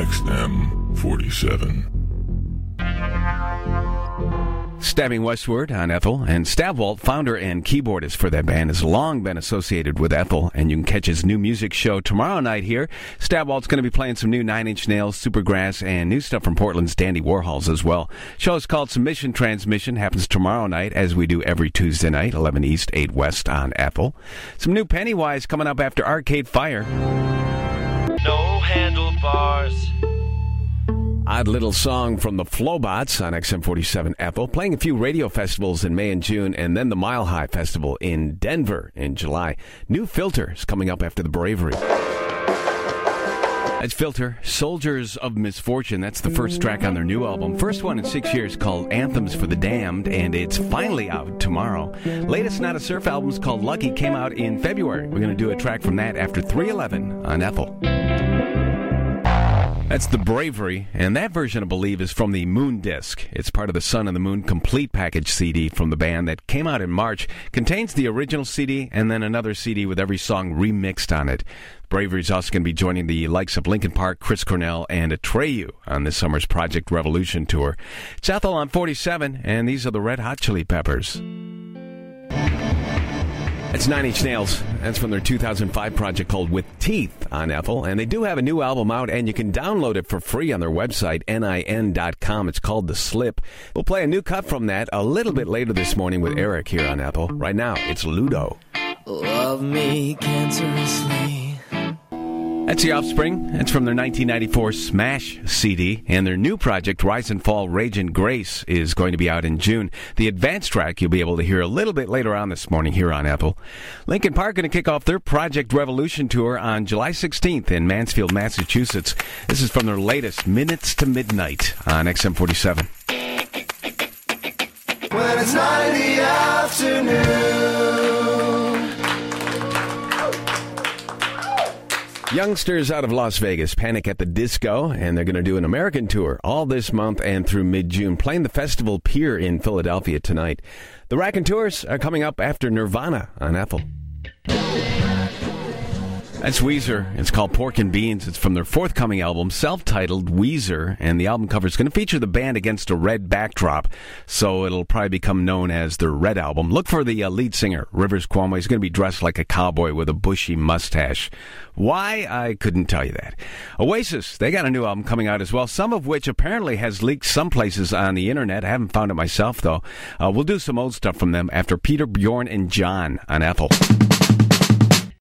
XM47. Stabbing Westward on Ethel, and Stabwalt, founder and keyboardist for that band, has long been associated with Ethel, and you can catch his new music show tomorrow night here. Stabwalt's going to be playing some new Nine Inch Nails, Supergrass, and new stuff from Portland's Dandy Warhols as well. Show is called Submission Transmission, happens tomorrow night, as we do every Tuesday night, 11 East, 8 West on Ethel. Some new Pennywise coming up after Arcade Fire. No handlebars. Odd little song from the Flowbots on XM47 Ethel, playing a few radio festivals in May and June, and then the Mile High Festival in Denver in July. New Filter is coming up after the Bravery. That's Filter, Soldiers of Misfortune. That's the first track on their new album. First one in 6 years, called Anthems for the Damned, and it's finally out tomorrow. Latest Not a Surf album is called Lucky, came out in February. We're going to do a track from that after 311 on Ethel. That's the Bravery, and that version, I believe, is from the Moon Disc. It's part of the Sun and the Moon Complete Package CD from the band that came out in March. Contains the original CD and then another CD with every song remixed on it. Bravery is also going to be joining the likes of Linkin Park, Chris Cornell, and Atreyu on this summer's Project Revolution tour. It's Ethel on 47, and these are the Red Hot Chili Peppers. It's Nine Inch Nails. That's from their 2005 project called With Teeth on Ethel. And they do have a new album out, and you can download it for free on their website, nin.com. It's called The Slip. We'll play a new cut from that a little bit later this morning with Eric here on Ethel. Right now, it's Ludo. Love me cancerously. That's The Offspring. That's from their 1994 Smash CD. And their new project, Rise and Fall, Rage and Grace, is going to be out in June. The advanced track you'll be able to hear a little bit later on this morning here on Ethel. Linkin Park going to kick off their Project Revolution tour on July 16th in Mansfield, Massachusetts. This is from their latest, Minutes to Midnight on XM47. When it's 9 in the afternoon. Youngsters out of Las Vegas, Panic at the Disco, and they're going to do an American tour all this month and through mid-June, playing the Festival Pier in Philadelphia tonight. The Raconteurs are coming up after Nirvana on Ethel. That's Weezer. It's called Pork and Beans. It's from their forthcoming album, self-titled Weezer, and the album cover is going to feature the band against a red backdrop, so it'll probably become known as their Red Album. Look for the lead singer, Rivers Cuomo. He's going to be dressed like a cowboy with a bushy mustache. Why? I couldn't tell you that. Oasis, they got a new album coming out as well, some of which apparently has leaked some places on the internet. I haven't found it myself, though. We'll do some old stuff from them after Peter, Bjorn, and John on Ethel.